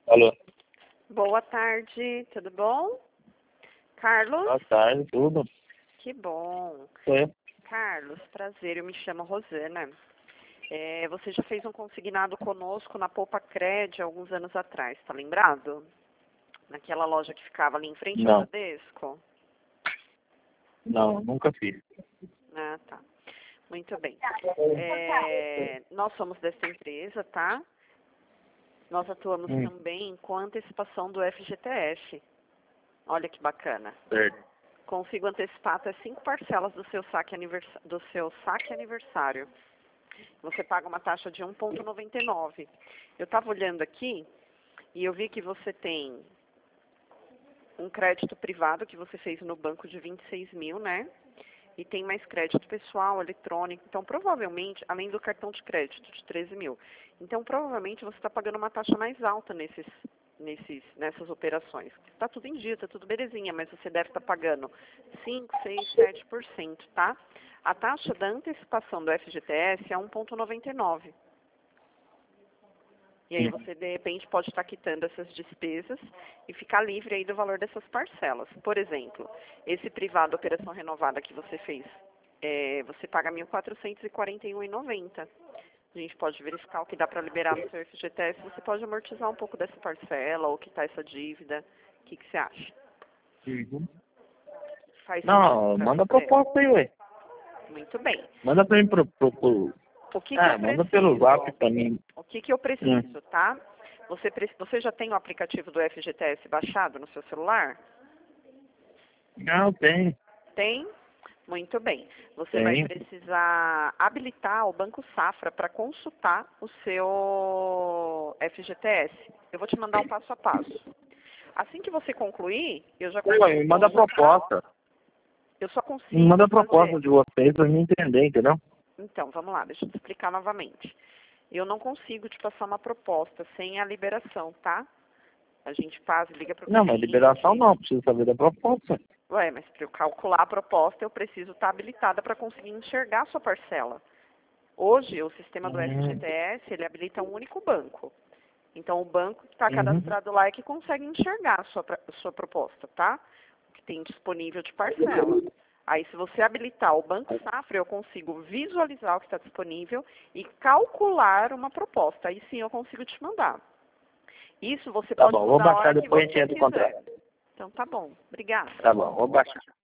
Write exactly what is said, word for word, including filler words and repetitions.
Alô. Boa tarde, tudo bom? Carlos? Boa tarde, tudo. Que bom. Oi. Carlos, prazer, eu me chamo Rosana. É, você já fez um consignado conosco na Poupa Cred alguns anos atrás, tá lembrado? Naquela loja que ficava ali em frente ao Não. Bradesco? Não, nunca fiz. Ah, tá. Muito bem. É, nós somos dessa empresa, tá? Nós atuamos Hum, também com a antecipação do F G T S. Olha que bacana. certo. Consigo antecipar até cinco parcelas do seu saque, aniversa- do seu saque aniversário. Você paga uma taxa de um vírgula noventa e nove. Eu estava olhando aqui e eu vi que você tem um crédito privado que você fez no banco de vinte e seis mil, né? E tem mais crédito pessoal, eletrônico. Então, provavelmente, além do cartão de crédito de treze mil. Então, provavelmente, você está pagando uma taxa mais alta nesses, nesses, nessas operações. Está tudo em dia, está tudo belezinha, mas você deve estar pagando cinco, seis, sete por cento, tá? A taxa da antecipação do F G T S é um vírgula noventa e nove. E aí você, de repente, pode estar quitando essas despesas e ficar livre aí do valor dessas parcelas. Por exemplo, esse privado operação renovada que você fez, é, você paga mil quatrocentos e quarenta e um reais e noventa centavos. A gente pode verificar o que dá para liberar no seu F G T S. Você pode amortizar um pouco dessa parcela ou quitar essa dívida. O que, que você acha? Uhum. Faz Não, sentido pra manda você? proposta aí, ué. Muito bem. Manda pra mim pro... pro, pro... O que, que Ah, eu manda preciso? pelo zap pra mim. O que, que eu Hum. preciso, tá? Você, pre- você já tem o aplicativo do F G T S baixado no seu celular? Não, tem. Tem? Muito bem. Você vai Tem. precisar habilitar o Banco Safra para consultar o seu F G T S. Eu vou te mandar um passo a passo. Assim que você concluir, eu já consigo... Ué, me manda a proposta. Eu só Me consigo manda a proposta fazer... de vocês pra mim entender, entendeu? Então, vamos lá, deixa eu te explicar novamente. Eu não consigo te passar uma proposta sem a liberação, tá? A gente passa, liga para o Não, mas liberação não, preciso saber da proposta. Ué, mas para eu calcular a proposta, eu preciso estar habilitada para conseguir enxergar a sua parcela. Hoje, o sistema do F G T S, ele habilita um único banco. Então, o banco que está Uhum. cadastrado lá é que consegue enxergar a sua, pra- a sua proposta, tá? O que tem disponível de parcela. Aí, se você habilitar o Banco Safra, eu consigo visualizar o que está disponível e calcular uma proposta. Aí sim eu consigo te mandar. Isso você Tá pode bom, vou mudar a baixar hora que depois a você gente entra em quiser. contato. Então, tá bom. Obrigada. Tá bom, vou baixar.